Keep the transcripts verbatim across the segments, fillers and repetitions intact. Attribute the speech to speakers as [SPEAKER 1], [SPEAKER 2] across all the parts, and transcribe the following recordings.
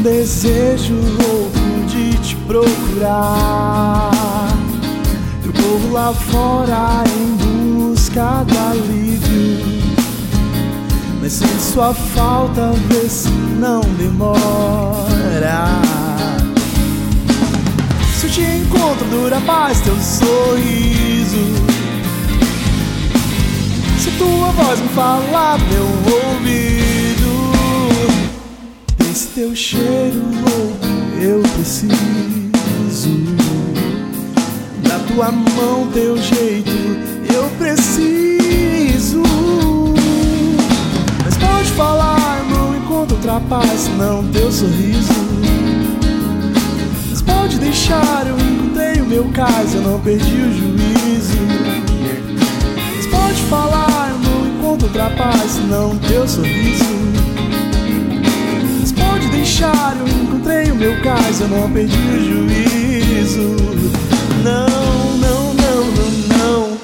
[SPEAKER 1] desejo louco de te procurar. Eu corro lá fora em busca do alívio, mas sinto sua falta, vê se não demora. Se eu te encontro, dura a paz teu sorriso. Se tua voz me falar no meu ouvido, esse teu cheiro louco eu preciso. Da tua mão, teu jeito eu preciso. Mas pode falar, eu não encontro outra paz senão teu sorriso. Mas pode deixar, eu encontrei o meu cais, eu não perdi o juízo. Mas pode falar, eu não encontro outra paz senão teu sorriso. Mas pode deixar, eu encontrei o meu cais, eu não perdi o juízo. Não, não, não, não, não.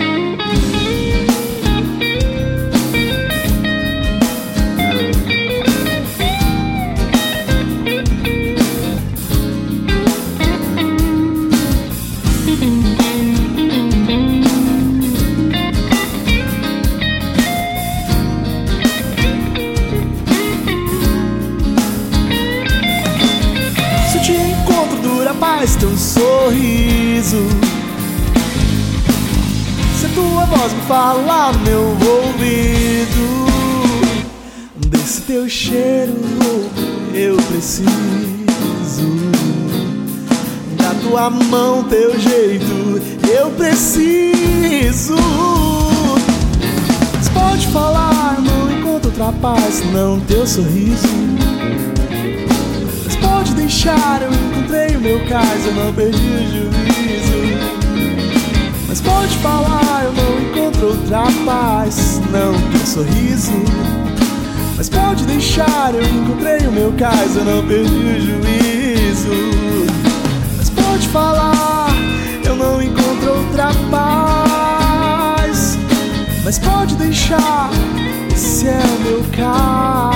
[SPEAKER 1] Se eu te encontro, dura a paz teu sorriso. Se a tua voz me falar no meu ouvido, desse teu cheiro louco eu preciso. Da tua mão, teu jeito eu preciso. Mas pode falar, não encontro outra paz senão teu sorriso. Mas pode deixar, eu encontrei o meu cais, eu não perdi o juízo. Mas pode falar, eu não encontro outra paz não teu sorriso. Mas pode deixar, eu encontrei o meu cais, eu não perdi o juízo. Mas pode falar, eu não encontro outra paz. Mas pode deixar, esse é o meu cais.